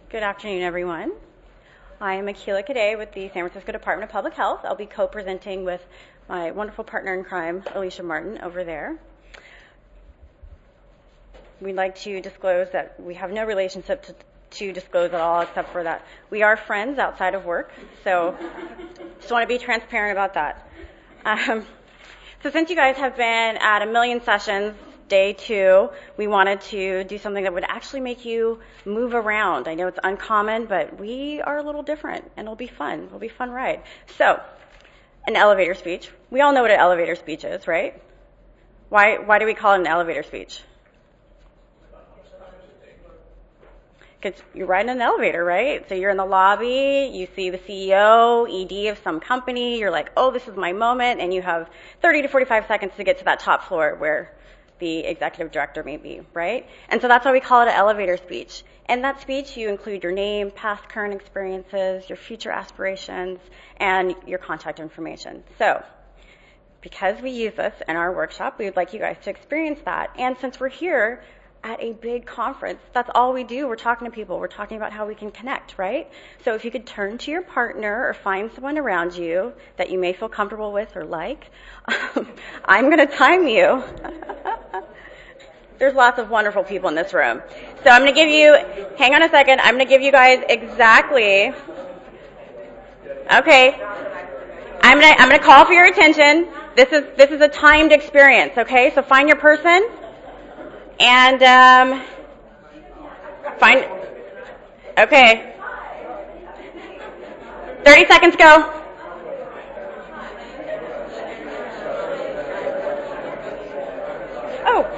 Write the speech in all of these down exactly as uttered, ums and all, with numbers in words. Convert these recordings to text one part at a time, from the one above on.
Good afternoon, everyone. I am Akila Cadet with the San Francisco Department of Public Health. I'll be co-presenting with my wonderful partner in crime, Alicia Martin, over there. We'd like to disclose that we have no relationship to, to disclose at all, except for that we are friends outside of work. So just want to be transparent about that. Um, so since you guys have been at a million sessions, day two, we wanted to do something that would actually make you move around. I know it's uncommon, but we are a little different, and it'll be fun. It'll be a fun ride. So, an elevator speech. We all know what an elevator speech is, right? Why, why do we call it an elevator speech? Because you're riding in an elevator, right? So you're in the lobby, you see the C E O, E D of some company, you're like, oh, this is my moment, and you have thirty to forty-five seconds to get to that top floor where the executive director may be, right? And so that's why we call it an elevator speech. In that speech, you include your name, past, current experiences, your future aspirations, and your contact information. So, because we use this in our workshop, we would like you guys to experience that. And since we're here at a big conference, that's all we do. We're talking to people. We're talking about how we can connect, right? So if you could turn to your partner or find someone around you that you may feel comfortable with or like, I'm going to time you. There's lots of wonderful people in this room. So I'm going to give you, hang on a second, I'm going to give you guys exactly, okay, I'm going to, I'm going to call for your attention. This is, this is a timed experience, okay? So find your person. And, um, find, okay. thirty seconds, go. Oh.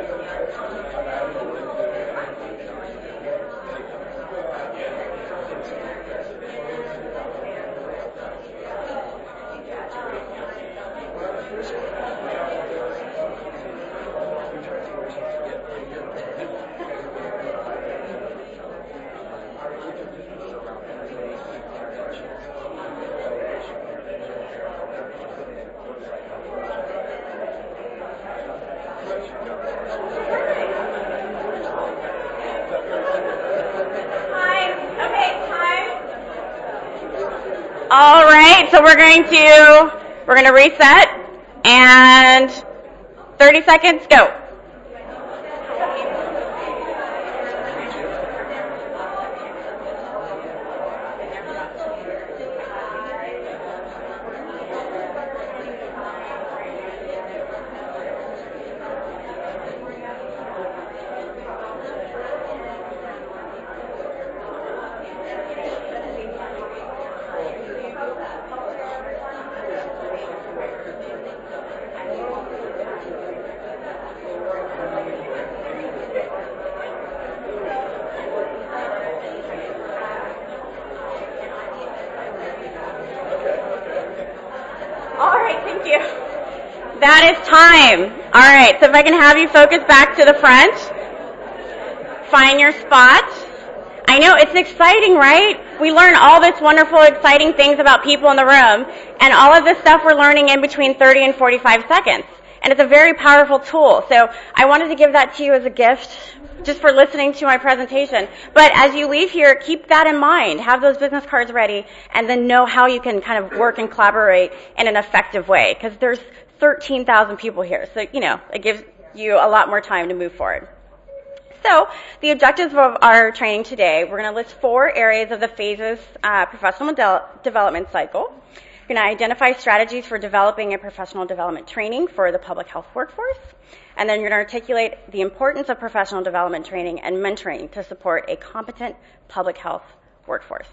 All right, so we're going to, we're going to reset, and thirty seconds, go. That is time. All right, so if I can have you focus back to the front. Find your spot. I know, it's exciting, right? We learn all this wonderful, exciting things about people in the room, and all of this stuff we're learning in between thirty and forty-five seconds. And it's a very powerful tool. So I wanted to give that to you as a gift just for listening to my presentation. But as you leave here, keep that in mind. Have those business cards ready, and then know how you can kind of work and collaborate in an effective way, because there's thirteen thousand people here. So, you know, it gives you a lot more time to move forward. So, the objectives of our training today, we're going to list four areas of the phases uh, professional de- development cycle. We're going to identify strategies for developing a professional development training for the public health workforce. And then you're going to articulate the importance of professional development training and mentoring to support a competent public health workforce.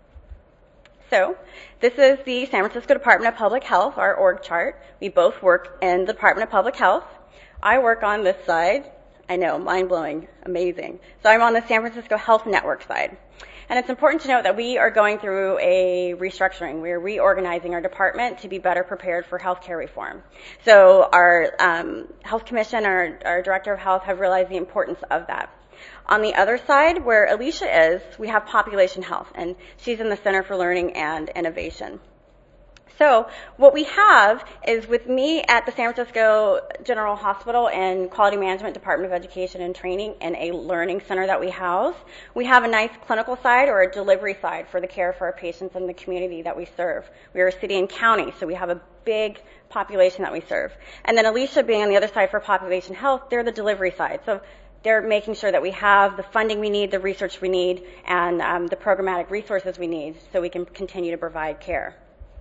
So, this is the San Francisco Department of Public Health, our org chart. We both work in the Department of Public Health. I work on this side. I know, mind-blowing, amazing. So I'm on the San Francisco Health Network side. And it's important to note that we are going through a restructuring. We're reorganizing our department to be better prepared for healthcare reform. So our um, Health Commission, our, our Director of Health, have realized the importance of that. On the other side, where Alicia is, we have population health, and she's in the Center for Learning and Innovation. So what we have is with me at the San Francisco General Hospital and Quality Management Department of Education and Training and a learning center that we house, we have a nice clinical side or a delivery side for the care for our patients in the community that we serve. We are a city and county, so we have a big population that we serve. And then Alicia being on the other side for population health, they're the delivery side. So they're making sure that we have the funding we need, the research we need, and um, the programmatic resources we need so we can continue to provide care.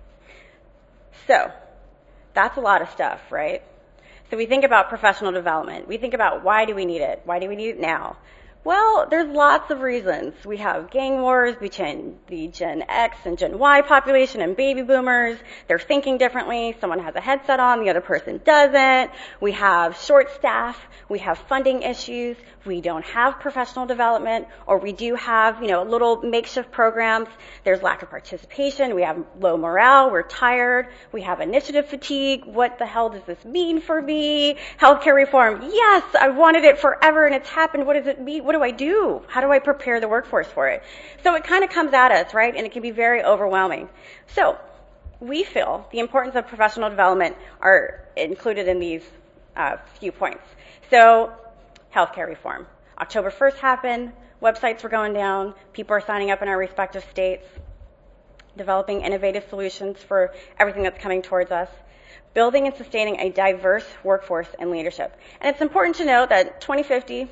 So that's a lot of stuff, right? So we think about professional development. We think about why do we need it? Why do we need it now? Well, there's lots of reasons. We have gang wars between the Gen X and Gen Y population and baby boomers. They're thinking differently. Someone has a headset on, the other person doesn't. We have short staff. We have funding issues. We don't have professional development, or we do have, you know, little makeshift programs. There's lack of participation. We have low morale. We're tired. We have initiative fatigue. What the hell does this mean for me? Healthcare reform. Yes, I wanted it forever and it's happened. What does it mean? What do I do? How do I prepare the workforce for it? So it kind of comes at us, right? And it can be very overwhelming. So we feel the importance of professional development are included in these uh, few points. So healthcare reform. October first happened. Websites were going down. People are signing up in our respective states, developing innovative solutions for everything that's coming towards us. Building and sustaining a diverse workforce and leadership. And it's important to note that twenty fifty,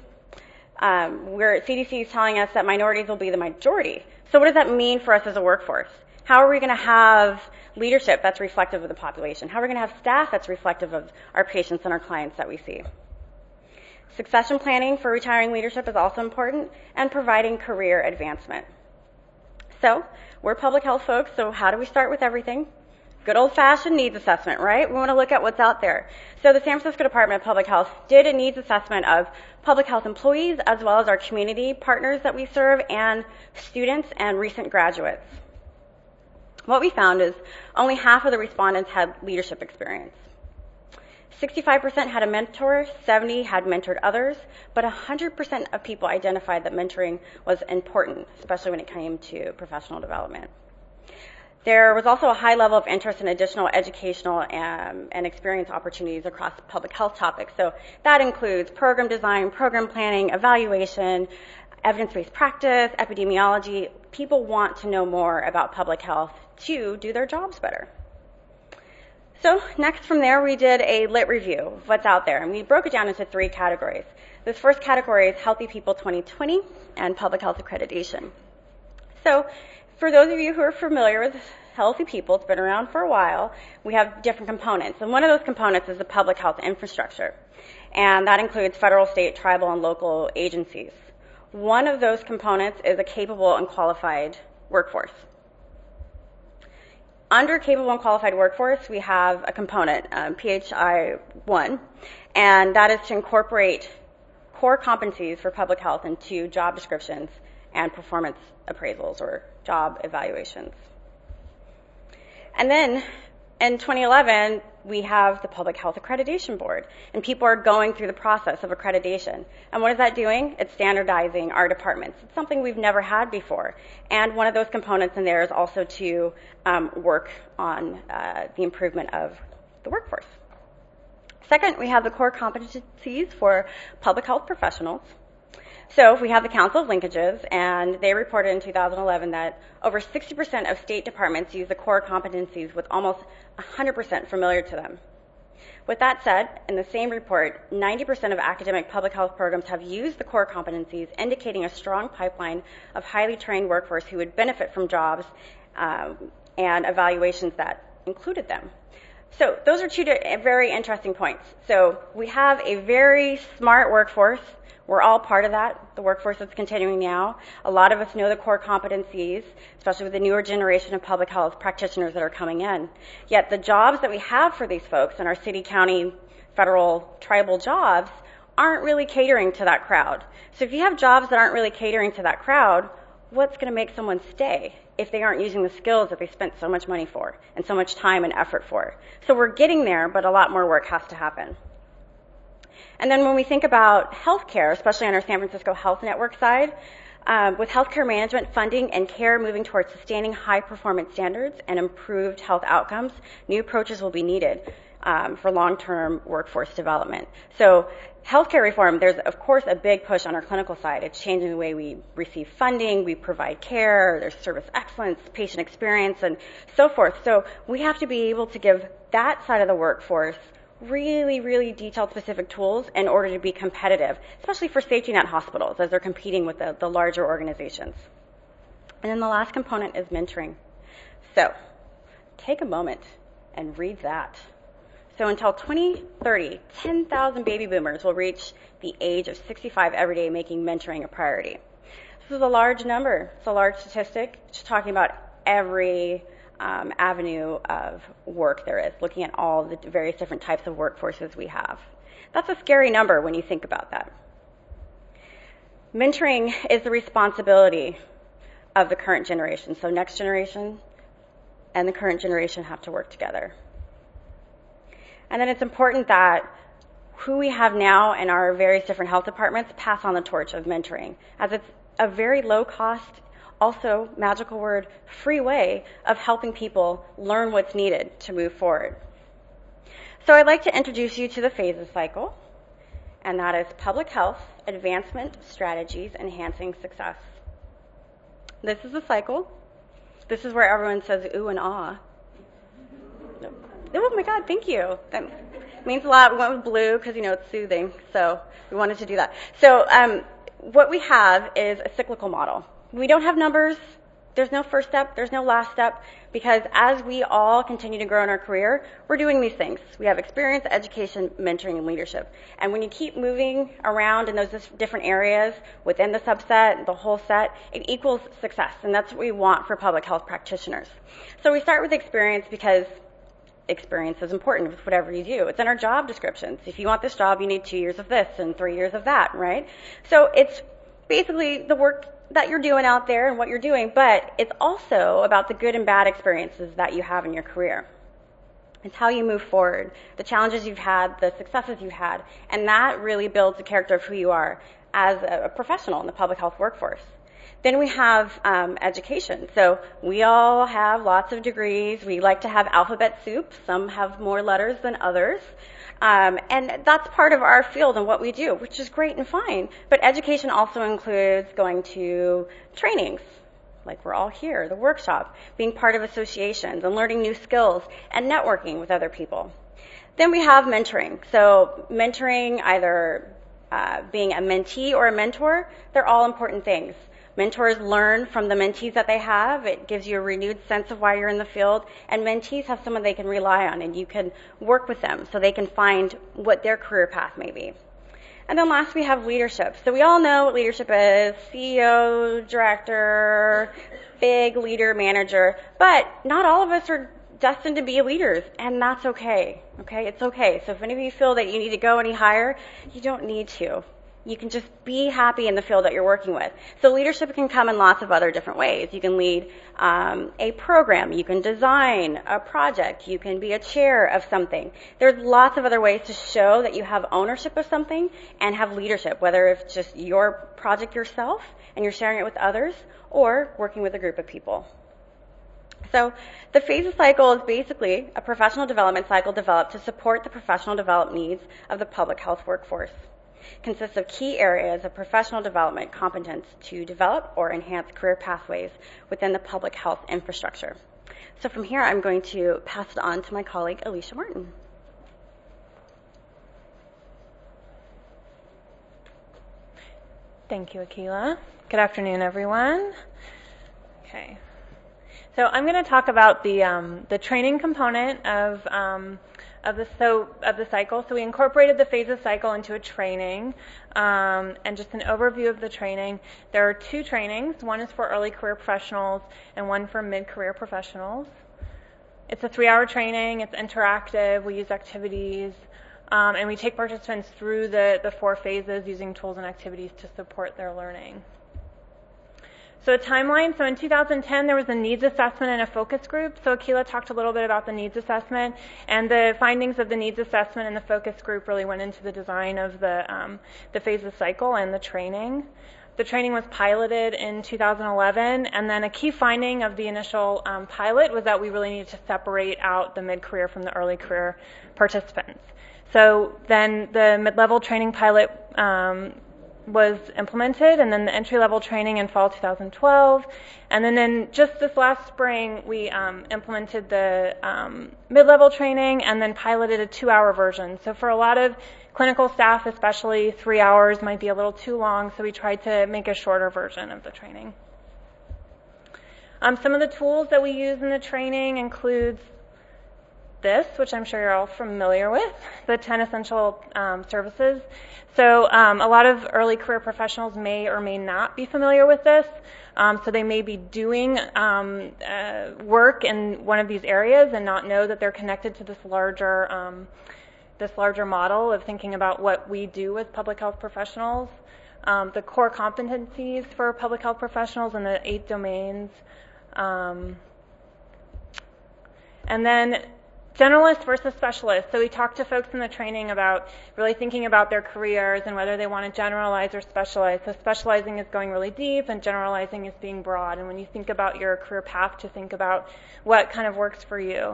Um, where C D C is telling us that minorities will be the majority. So what does that mean for us as a workforce? How are we going to have leadership that's reflective of the population? How are we going to have staff that's reflective of our patients and our clients that we see? Succession planning for retiring leadership is also important, and providing career advancement. So we're public health folks, so how do we start with everything? Good old-fashioned needs assessment, right? We want to look at what's out there. So the San Francisco Department of Public Health did a needs assessment of public health employees as well as our community partners that we serve and students and recent graduates. What we found is only half of the respondents had leadership experience. sixty-five percent had a mentor, seventy had mentored others, but one hundred percent of people identified that mentoring was important, especially when it came to professional development. There was also a high level of interest in additional educational and, and experience opportunities across public health topics. So that includes program design, program planning, evaluation, evidence-based practice, epidemiology. People want to know more about public health to do their jobs better. So next from there, we did a lit review of what's out there, and we broke it down into three categories. This first category is Healthy People twenty twenty and Public Health Accreditation. So for those of you who are familiar with Healthy People, it's been around for a while, we have different components. And one of those components is the public health infrastructure. And that includes federal, state, tribal, and local agencies. One of those components is a capable and qualified workforce. Under capable and qualified workforce, we have a component, um, P H I one, and that is to incorporate core competencies for public health into job descriptions and performance appraisals or job evaluations. And then in twenty eleven, we have the Public Health Accreditation Board, and people are going through the process of accreditation. And what is that doing? It's standardizing our departments. It's something we've never had before. And one of those components in there is also to um, work on uh, the improvement of the workforce. Second, we have the core competencies for public health professionals. So we have the Council of Linkages, and they reported in two thousand eleven that over sixty percent of state departments use the core competencies with almost one hundred percent familiar to them. With that said, in the same report, ninety percent of academic public health programs have used the core competencies, indicating a strong pipeline of highly trained workforce who would benefit from jobs um, and evaluations that included them. So those are two very interesting points. So we have a very smart workforce. We're all part of that, the workforce that's continuing now. A lot of us know the core competencies, especially with the newer generation of public health practitioners that are coming in. Yet the jobs that we have for these folks in our city, county, federal, tribal jobs aren't really catering to that crowd. So if you have jobs that aren't really catering to that crowd, what's going to make someone stay if they aren't using the skills that they spent so much money for and so much time and effort for? So we're getting there, but a lot more work has to happen. And then when we think about healthcare, especially on our San Francisco Health Network side, Um, with healthcare management funding and care moving towards sustaining high performance standards and improved health outcomes, new approaches will be needed um, for long-term workforce development. So healthcare reform, there's of course a big push on our clinical side. It's changing the way we receive funding, we provide care, there's service excellence, patient experience, and so forth. So we have to be able to give that side of the workforce really, really detailed specific tools in order to be competitive, especially for safety net hospitals as they're competing with the, the larger organizations. And then the last component is mentoring. So take a moment and read that. So until twenty thirty, ten thousand baby boomers will reach the age of sixty-five every day, making mentoring a priority. This is a large number. It's a large statistic. It's talking about every Um, avenue of work there is, looking at all the various different types of workforces we have. That's a scary number when you think about that. Mentoring is the responsibility of the current generation. So next generation and the current generation have to work together. And then it's important that who we have now in our various different health departments pass on the torch of mentoring, as it's a very low cost, also, magical word, free way of helping people learn what's needed to move forward. So I'd like to introduce you to the phases cycle, and that is public health, advancement, strategies, enhancing success. This is the cycle. This is where everyone says ooh and ah. Oh my God, thank you. That means a lot. We went with blue because, you know, it's soothing, so we wanted to do that. So um, what we have is a cyclical model. We don't have numbers. There's no first step. There's no last step, because as we all continue to grow in our career, we're doing these things. We have experience, education, mentoring, and leadership. And when you keep moving around in those different areas within the subset, the whole set, it equals success. And that's what we want for public health practitioners. So we start with experience because experience is important with whatever you do. It's in our job descriptions. If you want this job, you need two years of this and three years of that, right? So it's basically the work that you're doing out there and what you're doing, but it's also about the good and bad experiences that you have in your career. It's how you move forward, the challenges you've had, the successes you've had, and that really builds the character of who you are as a professional in the public health workforce. Then we have um, education. So we all have lots of degrees. We like to have alphabet soup. Some have more letters than others. Um, and that's part of our field and what we do, which is great and fine. But education also includes going to trainings, like we're all here, the workshop, being part of associations and learning new skills and networking with other people. Then we have mentoring. So mentoring, either uh, being a mentee or a mentor, they're all important things. Mentors learn from the mentees that they have. It gives you a renewed sense of why you're in the field. And mentees have someone they can rely on, and you can work with them so they can find what their career path may be. And then last, we have leadership. So we all know what leadership is: C E O, director, big leader, manager. But not all of us are destined to be leaders, and that's okay. Okay, it's okay. So if any of you feel that you need to go any higher, you don't need to. You can just be happy in the field that you're working with. So leadership can come in lots of other different ways. You can lead um, a program. You can design a project. You can be a chair of something. There's lots of other ways to show that you have ownership of something and have leadership, whether it's just your project yourself and you're sharing it with others, or working with a group of people. So the phases cycle is basically a professional development cycle developed to support the professional development needs of the public health workforce. Consists of key areas of professional development competence to develop or enhance career pathways within the public health infrastructure. So from here, I'm going to pass it on to my colleague, Alicia Martin. Thank you, Akila. Good afternoon, everyone. Okay. So I'm going to talk about the um, the training component of um, of the so of the cycle. So we incorporated the phases cycle into a training, um, and just an overview of the training. There are two trainings. One is for early career professionals, and one for mid-career professionals. It's a three-hour training. It's interactive. We use activities, um, and we take participants through the the four phases using tools and activities to support their learning. So a timeline, so in two thousand ten there was a needs assessment and a focus group. So Akila talked a little bit about the needs assessment, and the findings of the needs assessment and the focus group really went into the design of the um, the phases cycle and the training. the training was piloted in two thousand eleven, and then a key finding of the initial um, pilot was that we really needed to separate out the mid-career from the early career participants. So then the mid-level training pilot um, was implemented, and then the entry-level training in fall two thousand twelve, and then in just this last spring we um, implemented the um, mid-level training and then piloted a two-hour version. So for a lot of clinical staff especially, three hours might be a little too long, so we tried to make a shorter version of the training. Um, some of the tools that we use in the training includes this, which I'm sure you're all familiar with, the ten essential um, services. So um, a lot of early career professionals may or may not be familiar with this. Um, so they may be doing um, uh, work in one of these areas and not know that they're connected to this larger, um, this larger model of thinking about what we do as public health professionals. Um, the core competencies for public health professionals in the eight domains. Um, and then generalist versus specialist. So we talked to folks in the training about really thinking about their careers and whether they want to generalize or specialize. So specializing is going really deep and generalizing is being broad. And when you think about your career path, to think about what kind of works for you.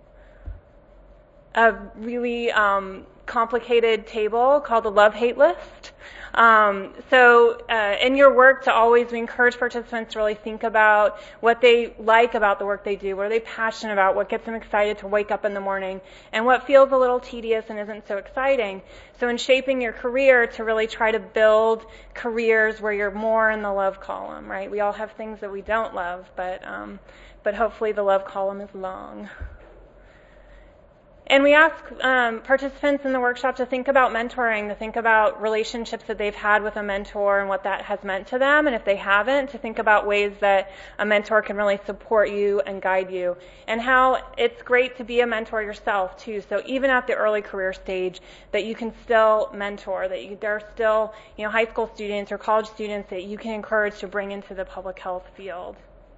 A really um, complicated table called the love-hate list. Um, so uh, in your work, to always, we encourage participants to really think about what they like about the work they do, what are they passionate about, what gets them excited to wake up in the morning, and what feels a little tedious and isn't so exciting. So in shaping your career, to really try to build careers where you're more in the love column, right? We all have things that we don't love, but um, but hopefully the love column is long. And we ask um, participants in the workshop to think about mentoring, to think about relationships that they've had with a mentor and what that has meant to them. And if they haven't, to think about ways that a mentor can really support you and guide you. And how it's great to be a mentor yourself, too. So even at the early career stage, that you can still mentor, that you, there are still, you know, high school students or college students that you can encourage to bring into the public health field.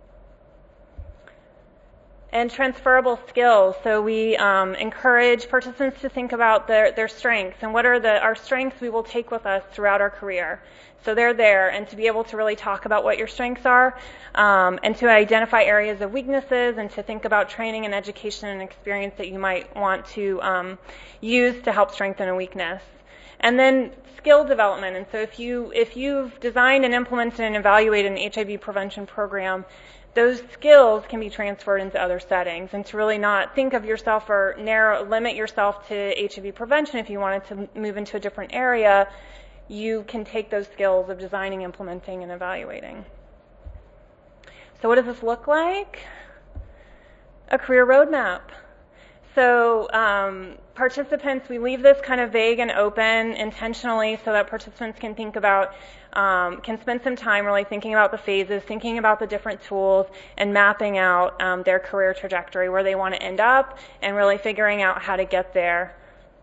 And transferable skills. So we um, encourage participants to think about their, their strengths and what are the our strengths we will take with us throughout our career. So they're there, and to be able to really talk about what your strengths are, um, and to identify areas of weaknesses, and to think about training and education and experience that you might want to um, use to help strengthen a weakness. And then skill development. And so if you if you've designed and implemented and evaluated an H I V prevention program, those skills can be transferred into other settings, and to really not think of yourself or narrow, limit yourself to H I V prevention. If you wanted to move into a different area, you can take those skills of designing, implementing, and evaluating. So what does this look like? A career roadmap. So um, participants, we leave this kind of vague and open intentionally so that participants can think about, um, can spend some time really thinking about the phases, thinking about the different tools, and mapping out um, their career trajectory, where they want to end up, and really figuring out how to get there.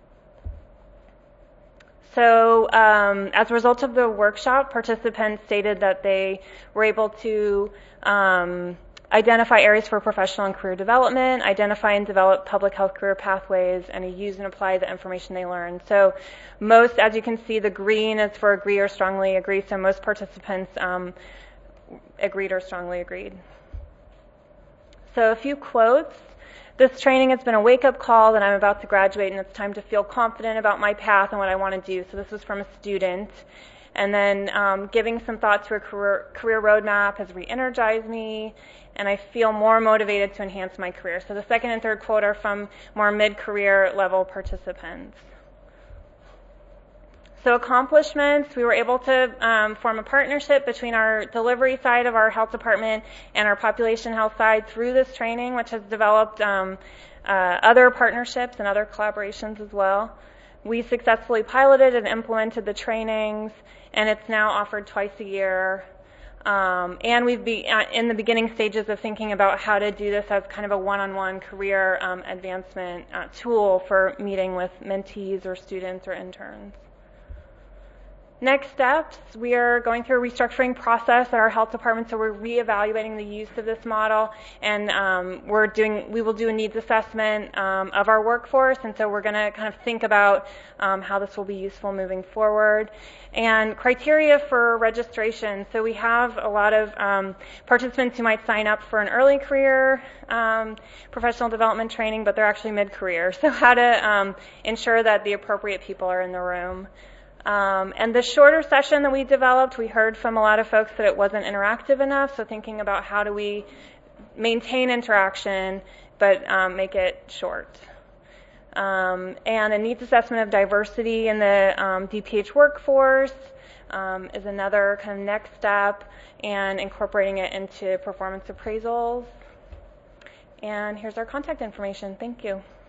So um, as a result of the workshop, participants stated that they were able to um, identify areas for professional and career development, identify and develop public health career pathways, and use and apply the information they learned. So most, as you can see, the green is for agree or strongly agree, so most participants um, agreed or strongly agreed. So a few quotes. This training has been a wake-up call that I'm about to graduate, and it's time to feel confident about my path and what I want to do. So this was from a student. And then um, giving some thought to a career, career roadmap has re-energized me, and I feel more motivated to enhance my career. So the second and third quote are from more mid-career level participants. So accomplishments, we were able to um, form a partnership between our delivery side of our health department and our population health side through this training, which has developed um, uh, other partnerships and other collaborations as well. We successfully piloted and implemented the trainings, and it's now offered twice a year. Um, and we've be in the beginning stages of thinking about how to do this as kind of a one-on-one career um, advancement uh, tool for meeting with mentees or students or interns. Next steps, we are going through a restructuring process at our health department, so we're reevaluating the use of this model, and um, we're doing, we will do a needs assessment um, of our workforce, and so we're going to kind of think about um, how this will be useful moving forward. And criteria for registration, so we have a lot of um, participants who might sign up for an early career um, professional development training, but they're actually mid-career, so how to um, ensure that the appropriate people are in the room. Um, and the shorter session that we developed, we heard from a lot of folks that it wasn't interactive enough, so thinking about how do we maintain interaction but um, make it short. Um, and a needs assessment of diversity in the um, D P H workforce um, is another kind of next step, and incorporating it into performance appraisals. And here's our contact information. Thank you.